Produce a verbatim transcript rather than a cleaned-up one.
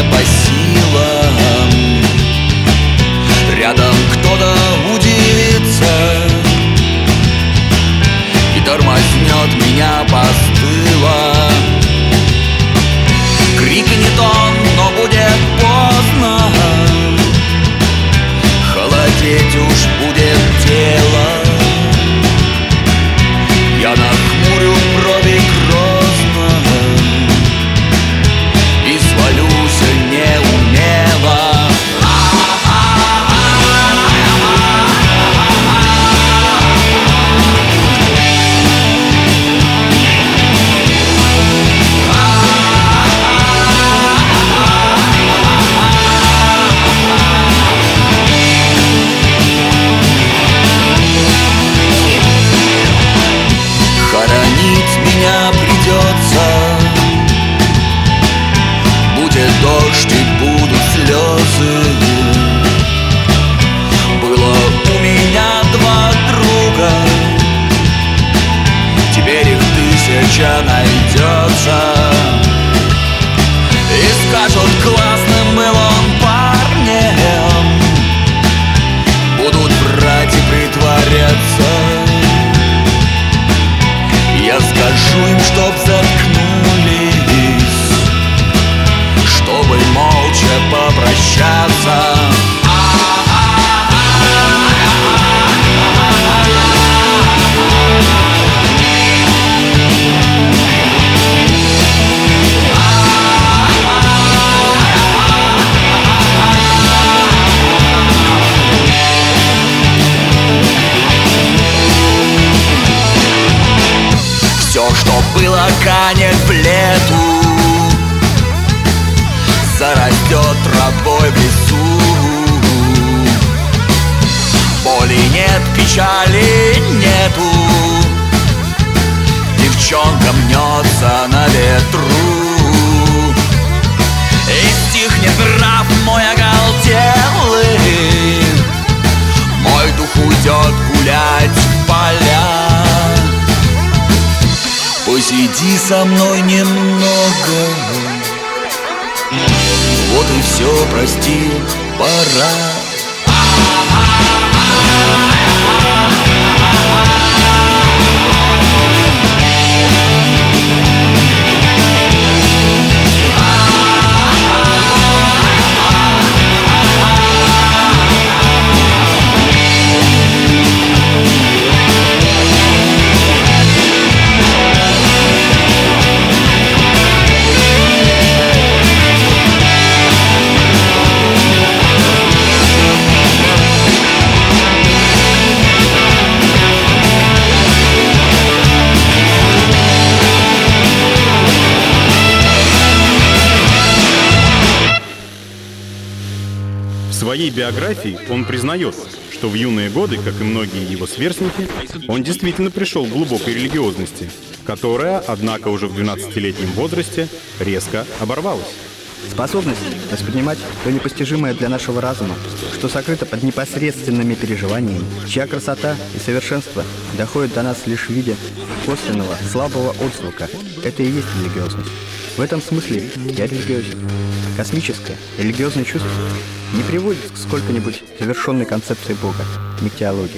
по силам. Рядом кто-то удивится и тормознет меня постыло. Крикнет он, но будет поздно, холодеть уж будет тело. Я нахмурю брови грозно и свалюсь неумело. Хоронить меня придется, будет дождь и будут слезы. Было у меня два друга, теперь их тысяча найдется. И скажут, классным был он парнем, будут врать и притворяться. Я скажу им, чтоб заткнулись, чтобы молча попрощаться. Все, что было, канет в лету, зарастет травой в лесу. Боли нет, печали нету, девчонка мнется на ветру. И стихнет нрав мой оголтелый, мой дух уйдет гулять в поля. Посиди со мной немного, вот и все, прости, пора. В своей биографии он признает, что в юные годы, как и многие его сверстники, он действительно пришел к глубокой религиозности, которая, однако, уже в двенадцатилетнем возрасте резко оборвалась. Способность воспринимать то непостижимое для нашего разума, что сокрыто под непосредственными переживаниями, чья красота и совершенство доходят до нас лишь в виде косвенного, слабого отзвука. Это и есть религиозность. В этом смысле я религиозен. Космическое, религиозное чувство не приводит к сколько-нибудь завершенной концепции Бога, не к теологии.